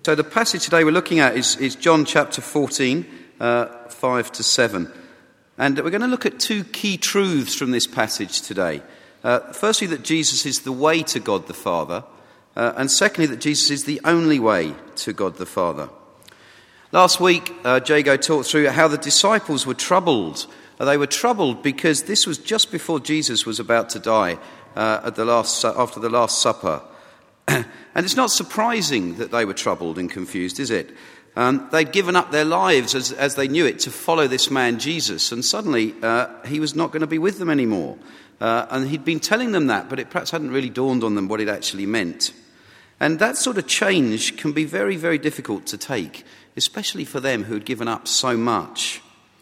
So the passage today we're looking at is John chapter 14, 5 to 7. And we're going to look at two key truths from this passage today. Firstly, that Jesus is the way to God the Father. And secondly, that Jesus is the only way to God the Father. Last week, Jago talked through how the disciples were troubled. They were troubled because this was just before Jesus was about to die after the Last Supper. And it's not surprising that they were troubled and confused, is it? They'd given up their lives as they knew it to follow this man Jesus, and suddenly he was not going to be with them anymore. And he'd been telling them that, but it perhaps hadn't really dawned on them what it actually meant. And that sort of change can be very, very difficult to take, especially for them who had given up so much.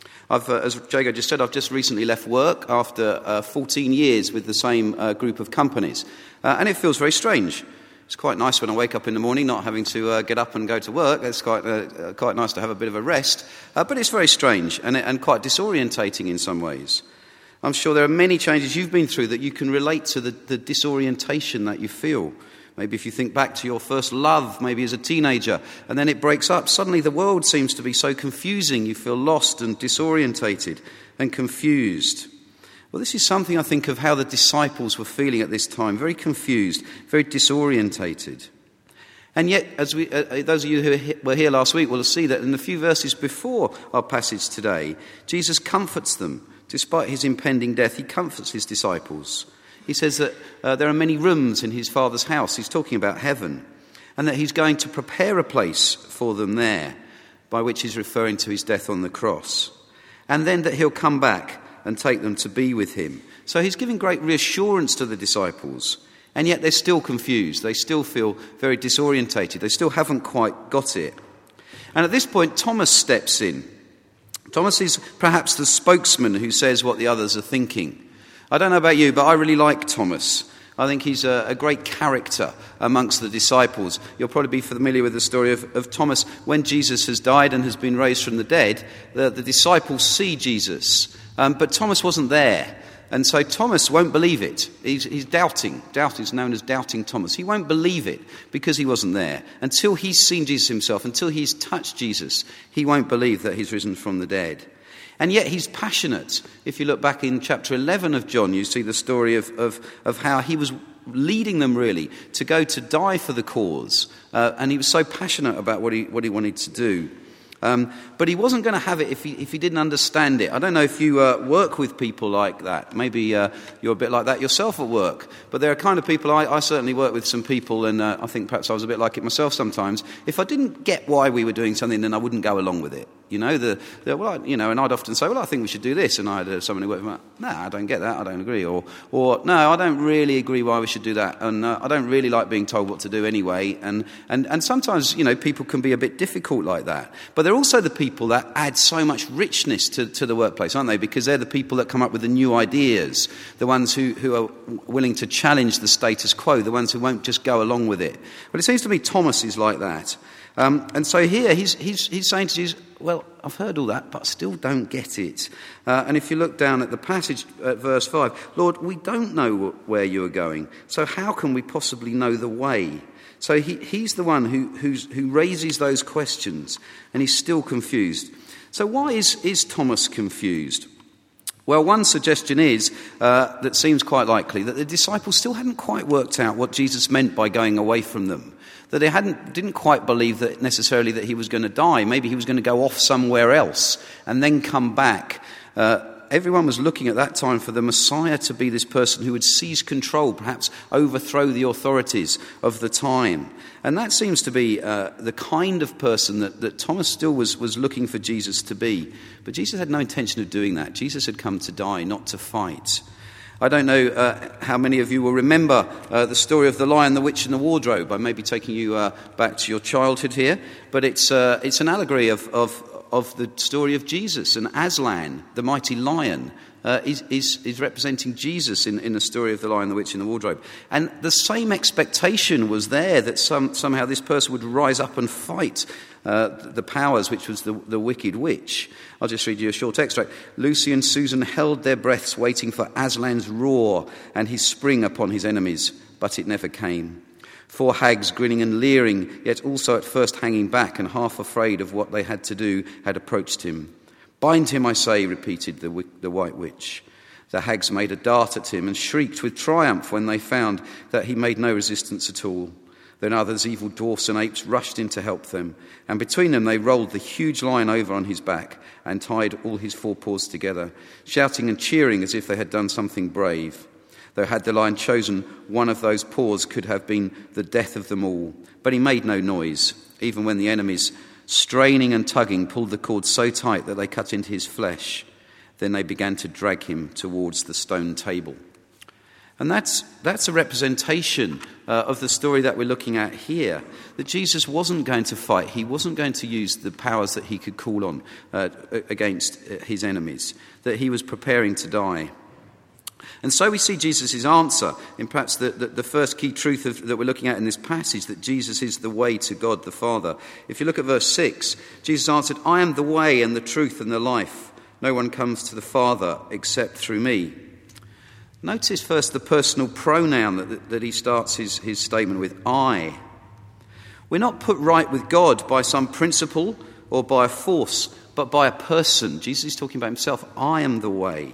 As Jago just said, I've just recently left work after 14 years with the same group of companies, and it feels very strange. It's quite nice when I wake up in the morning not having to get up and go to work. It's quite nice to have a bit of a rest. But it's very strange and quite disorientating in some ways. I'm sure there are many changes you've been through that you can relate to the disorientation that you feel. Maybe if you think back to your first love, maybe as a teenager, and then it breaks up. Suddenly the world seems to be so confusing. You feel lost and disorientated and confused. Well, this is something I think of how the disciples were feeling at this time, very confused, very disorientated. And yet, as those of you who were here last week will see that in the few verses before our passage today, Jesus comforts them. Despite his impending death, he comforts his disciples. He says that there are many rooms in his Father's house. He's talking about heaven. And that he's going to prepare a place for them there, by which he's referring to his death on the cross. And then that he'll come back and take them to be with him. So he's giving great reassurance to the disciples, and yet they're still confused. They still feel very disorientated. They still haven't quite got it. And at this point, Thomas steps in. Thomas is perhaps the spokesman who says what the others are thinking. I don't know about you, but I really like Thomas. I think he's a great character amongst the disciples. You'll probably be familiar with the story of Thomas. When Jesus has died and has been raised from the dead, the disciples see Jesus. But Thomas wasn't there, and so Thomas won't believe it. He's doubting. Doubt is known as doubting Thomas. He won't believe it because he wasn't there. Until he's seen Jesus himself, until he's touched Jesus, he won't believe that he's risen from the dead. And yet he's passionate. If you look back in chapter 11 of John, you see the story of how he was leading them really to go to die for the cause. And he was so passionate about what he wanted to do. But he wasn't going to have it if he didn't understand it. I don't know if you work with people like that. Maybe you're a bit like that yourself at work. But there are kind of people, I certainly work with some people, and I think perhaps I was a bit like it myself sometimes. If I didn't get why we were doing something, then I wouldn't go along with it. And I'd often say, well, I think we should do this. And I had someone who worked with me, no, I don't get that, I don't agree. Or no, I don't really agree why we should do that. And I don't really like being told what to do anyway. And sometimes, people can be a bit difficult like that. But they're also the people that add so much richness to the workplace, aren't they? Because they're the people that come up with the new ideas, the ones who are willing to challenge the status quo, the ones who won't just go along with it. But it seems to me Thomas is like that. And so here he's saying to Jesus, well, I've heard all that, but I still don't get it. And if you look down at the passage at verse 5, Lord, we don't know where you are going, so how can we possibly know the way? So he's the one who raises those questions, and he's still confused. So why is Thomas confused? Well, one suggestion is, that seems quite likely, that the disciples still hadn't quite worked out what Jesus meant by going away from them. That they didn't quite believe that necessarily that he was going to die. Maybe he was going to go off somewhere else and then come back. Everyone was looking at that time for the Messiah to be this person who would seize control, perhaps overthrow the authorities of the time. And that seems to be the kind of person that Thomas still was looking for Jesus to be. But Jesus had no intention of doing that. Jesus had come to die, not to fight. I don't know how many of you will remember the story of The Lion, the Witch and the Wardrobe. I may be taking you back to your childhood here, but it's an allegory of the story of Jesus. And Aslan, the mighty lion, is representing Jesus in the story of The Lion, the Witch and the Wardrobe. And the same expectation was there that somehow this person would rise up and fight the powers, which was the wicked witch. I'll just read you a short extract. Lucy and Susan held their breaths, waiting for Aslan's roar and his spring upon his enemies, but it never came. 4 hags, grinning and leering, yet also at first hanging back and half afraid of what they had to do, had approached him. "Bind him, I say," repeated the white witch. The hags made a dart at him and shrieked with triumph when they found that he made no resistance at all. Then others, evil dwarfs and apes, rushed in to help them, and between them they rolled the huge lion over on his back and tied all his 4 paws together, shouting and cheering as if they had done something brave. Though had the lion chosen one of those paws, could have been the death of them all. But he made no noise, even when the enemies, straining and tugging, pulled the cord so tight that they cut into his flesh. Then they began to drag him towards the stone table. And that's a representation of the story that we're looking at here, that Jesus wasn't going to fight. He wasn't going to use the powers that he could call on against his enemies, that he was preparing to die. And so we see Jesus' answer in perhaps the first key truth that we're looking at in this passage, that Jesus is the way to God the Father. If you look at verse 6, Jesus answered, "I am the way and the truth and the life. No one comes to the Father except through me." Notice first the personal pronoun that he starts his statement with, I. We're not put right with God by some principle or by a force, but by a person. Jesus is talking about himself. I am the way.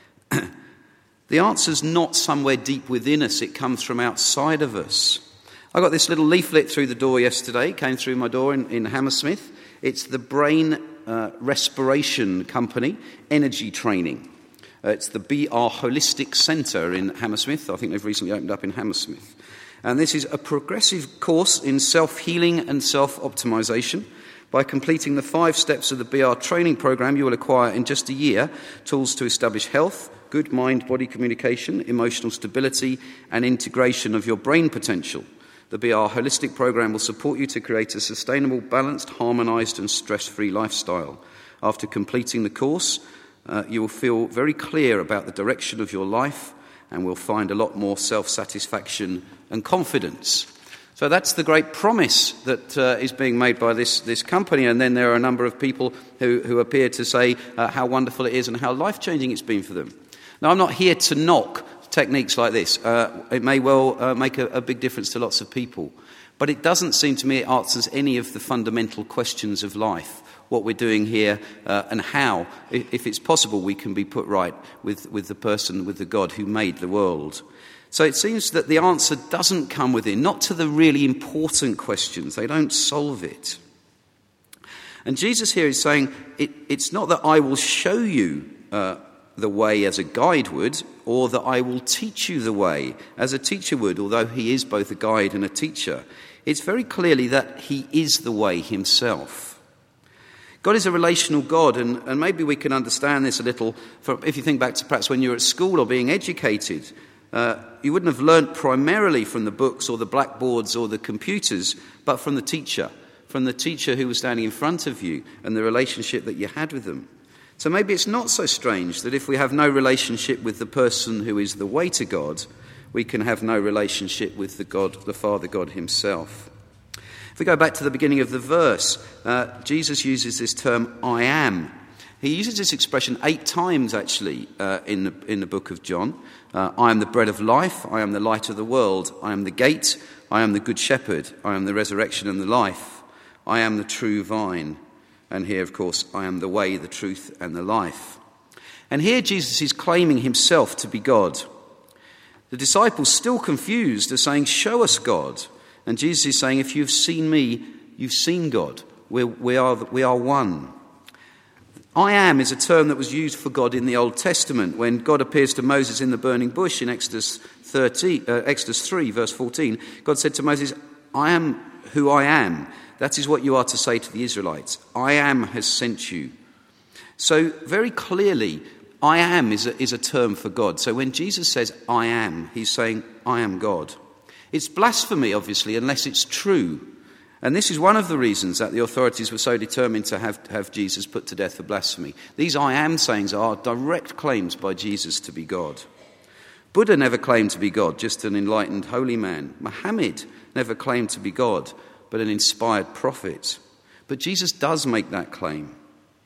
The answer's not somewhere deep within us. It comes from outside of us. I got this little leaflet through the door yesterday, came through my door in Hammersmith. It's the Brain Respiration Company Energy Training. It's the BR Holistic Centre in Hammersmith. I think they've recently opened up in Hammersmith. And this is a progressive course in self-healing and self-optimisation. By completing the 5 steps of the BR training programme, you will acquire in just a year tools to establish health, good mind-body communication, emotional stability, and integration of your brain potential. The BR Holistic Programme will support you to create a sustainable, balanced, harmonised and stress-free lifestyle. After completing the course, you will feel very clear about the direction of your life and will find a lot more self-satisfaction and confidence. So that's the great promise that is being made by this company. And then there are a number of people who appear to say how wonderful it is and how life-changing it's been for them. Now, I'm not here to knock techniques like this. It may well make a big difference to lots of people. But it doesn't seem to me it answers any of the fundamental questions of life, what we're doing here and how, if it's possible, we can be put right with the person, with the God who made the world. So it seems that the answer doesn't come within, not to the really important questions. They don't solve it. And Jesus here is saying, it's not that I will show you the way as a guide would, or that I will teach you the way as a teacher would, although he is both a guide and a teacher. It's very clearly that he is the way himself. God is a relational God, and maybe we can understand this a little if you think back to perhaps when you were at school or being educated. You wouldn't have learnt primarily from the books or the blackboards or the computers, but from the teacher who was standing in front of you and the relationship that you had with them. So maybe it's not so strange that if we have no relationship with the person who is the way to God, we can have no relationship with the Father God himself. If we go back to the beginning of the verse, Jesus uses this term, I am. He uses this expression 8 times, actually, in the book of John. I am the bread of life. I am the light of the world. I am the gate. I am the good shepherd. I am the resurrection and the life. I am the true vine. And here, of course, I am the way, the truth, and the life. And here Jesus is claiming himself to be God. The disciples, still confused, are saying, show us God. And Jesus is saying, if you've seen me, you've seen God. We are one. I am is a term that was used for God in the Old Testament. When God appears to Moses in the burning bush in Exodus 3, verse 14, God said to Moses, I am who I am. That is what you are to say to the Israelites. I am has sent you. So very clearly, I am is a term for God. So when Jesus says I am, he's saying I am God. It's blasphemy, obviously, unless it's true. And this is one of the reasons that the authorities were so determined to have Jesus put to death for blasphemy. These I am sayings are direct claims by Jesus to be God. Buddha never claimed to be God, just an enlightened holy man. Muhammad never claimed to be God, but an inspired prophet. But Jesus does make that claim.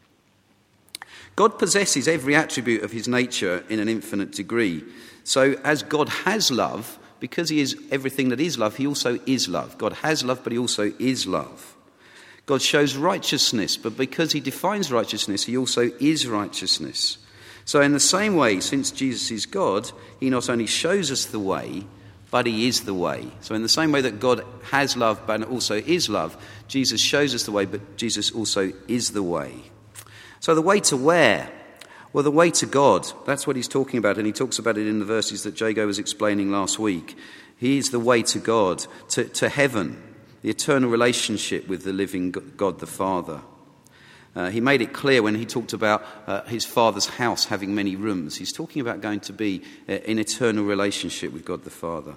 God possesses every attribute of his nature in an infinite degree. So as God has love, Because he is everything that is love, he also is love. God has love, but he also is love. God shows righteousness, but because he defines righteousness, he also is righteousness. So in the same way, since Jesus is God, he not only shows us the way, but he is the way. So in the same way that God has love, but also is love, Jesus shows us the way, but Jesus also is the way. So the way to where? Well, the way to God, that's what he's talking about, and he talks about it in the verses that Jago was explaining last week. He is the way to God, to heaven, the eternal relationship with the living God the Father. He made it clear when he talked about his Father's house having many rooms. He's talking about going to be in eternal relationship with God the Father.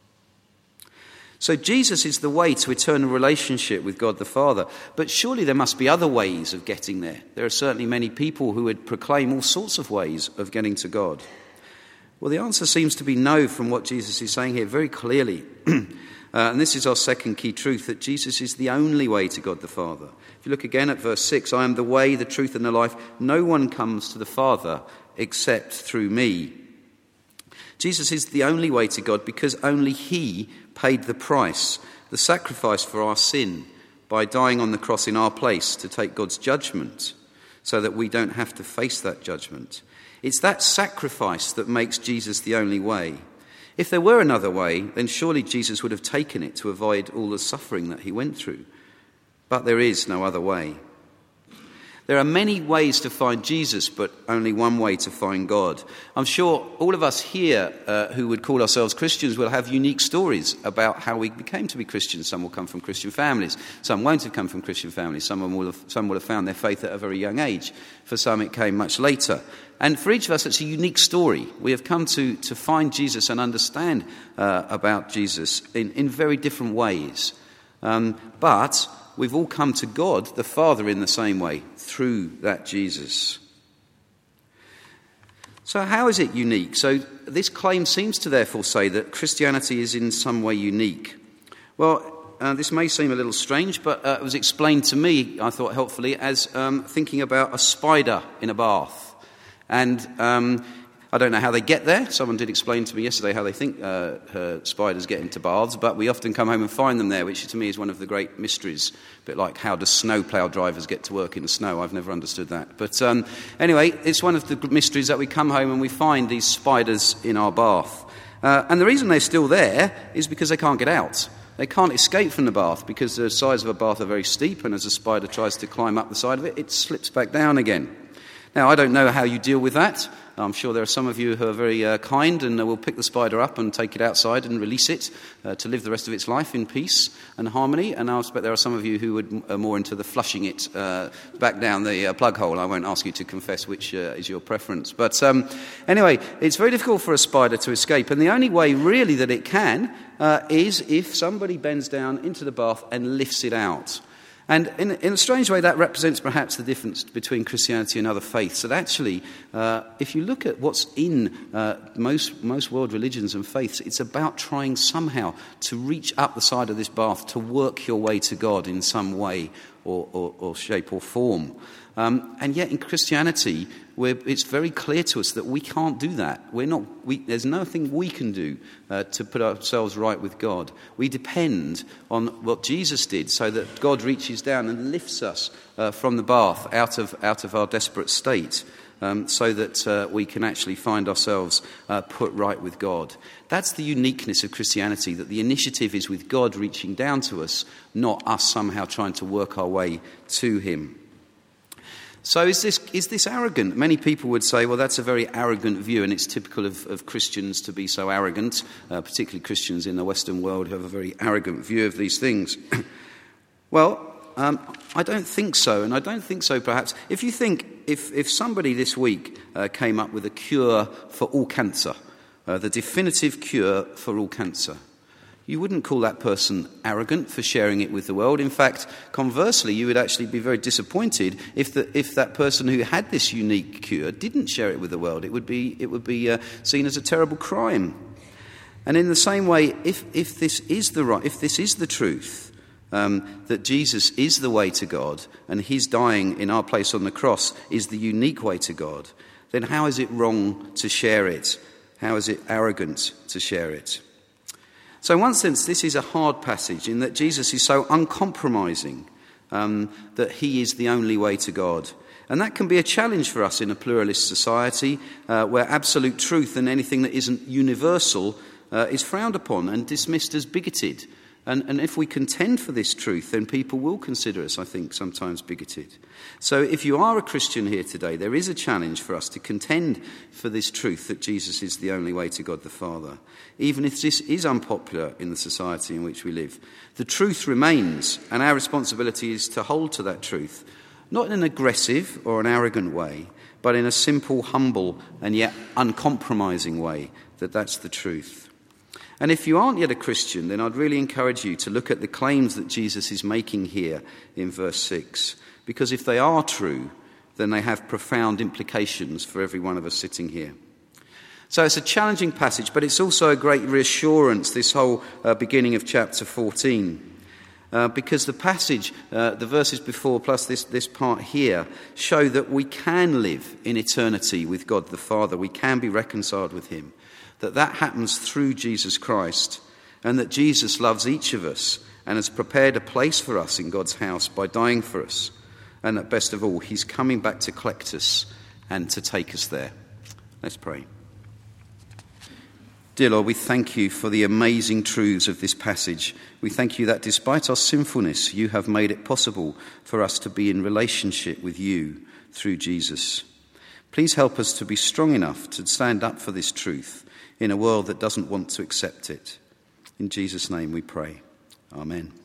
So Jesus is the way to eternal relationship with God the Father. But surely there must be other ways of getting there. There are certainly many people who would proclaim all sorts of ways of getting to God. Well, the answer seems to be no from what Jesus is saying here very clearly. And this is our second key truth, that Jesus is the only way to God the Father. If you look again at verse 6, I am the way, the truth and the life. No one comes to the Father except through me. Jesus is the only way to God because only he paid the price, the sacrifice for our sin, by dying on the cross in our place to take God's judgment so that we don't have to face that judgment. It's that sacrifice that makes Jesus the only way. If there were another way, then surely Jesus would have taken it to avoid all the suffering that he went through. But there is no other way. There are many ways to find Jesus, but only one way to find God. I'm sure all of us here who would call ourselves Christians will have unique stories about how we became to be Christians. Some will come from Christian families. Some won't have come from Christian families. Some will have found their faith at a very young age. For some, it came much later. And for each of us, it's a unique story. We have come to find Jesus and understand about Jesus in very different ways. But we've all come to God, the Father, in the same way, through that Jesus. So how is it unique? So this claim seems to therefore say that Christianity is in some way unique. Well, this may seem a little strange, but it was explained to me, I thought helpfully, as thinking about a spider in a bath. And I don't know how they get there. Someone did explain to me yesterday how they think spiders get into baths, but we often come home and find them there, which to me is one of the great mysteries. A bit like how do snowplow drivers get to work in the snow? I've never understood that. But anyway, it's one of the mysteries that we come home and we find these spiders in our bath. And the reason they're still there is because they can't get out. They can't escape from the bath because the sides of a bath are very steep, and as a spider tries to climb up the side of it, it slips back down again. Now, I don't know how you deal with that. I'm sure there are some of you who are very kind and will pick the spider up and take it outside and release it to live the rest of its life in peace and harmony. And I expect there are some of you who are more into the flushing it back down the plug hole. I won't ask you to confess which is your preference. But anyway, it's very difficult for a spider to escape. And the only way really that it can is if somebody bends down into the bath and lifts it out. And in a strange way, that represents perhaps the difference between Christianity and other faiths. That actually, if you look at what's in most world religions and faiths, it's about trying somehow to reach up the side of this bath, to work your way to God in some way or shape or form. And yet in Christianity, it's very clear to us that we can't do that. There's nothing we can do to put ourselves right with God. We depend on what Jesus did, so that God reaches down and lifts us from the bath out of our desperate state, so that we can actually find ourselves put right with God. That's the uniqueness of Christianity, that the initiative is with God reaching down to us, not us somehow trying to work our way to him. So is this arrogant? Many people would say, well, that's a very arrogant view, and it's typical of Christians to be so arrogant, particularly Christians in the Western world who have a very arrogant view of these things. Well, I don't think so, and I don't think so perhaps. If you think, if somebody this week came up with a cure for all cancer, the definitive cure for all cancer, you wouldn't call that person arrogant for sharing it with the world. In fact, conversely, you would actually be very disappointed if that person who had this unique cure didn't share it with the world. It would be seen as a terrible crime. And in the same way, if this is the truth, that Jesus is the way to God, and his dying in our place on the cross is the unique way to God, then how is it wrong to share it? How is it arrogant to share it? So in one sense, this is a hard passage in that Jesus is so uncompromising that he is the only way to God. And that can be a challenge for us in a pluralist society where absolute truth and anything that isn't universal is frowned upon and dismissed as bigoted. And if we contend for this truth, then people will consider us, I think, sometimes bigoted. So if you are a Christian here today, there is a challenge for us to contend for this truth that Jesus is the only way to God the Father. Even if this is unpopular in the society in which we live, the truth remains, and our responsibility is to hold to that truth, not in an aggressive or an arrogant way, but in a simple, humble, and yet uncompromising way, that's the truth. And if you aren't yet a Christian, then I'd really encourage you to look at the claims that Jesus is making here in verse 6. Because if they are true, then they have profound implications for every one of us sitting here. So it's a challenging passage, but it's also a great reassurance, this whole beginning of chapter 14. Because the passage, the verses before, plus this part here, show that we can live in eternity with God the Father. We can be reconciled with him. That happens through Jesus Christ, and that Jesus loves each of us and has prepared a place for us in God's house by dying for us. And that best of all, he's coming back to collect us and to take us there. Let's pray. Dear Lord, we thank you for the amazing truths of this passage. We thank you that despite our sinfulness, you have made it possible for us to be in relationship with you through Jesus. Please help us to be strong enough to stand up for this truth in a world that doesn't want to accept it. In Jesus' name we pray. Amen.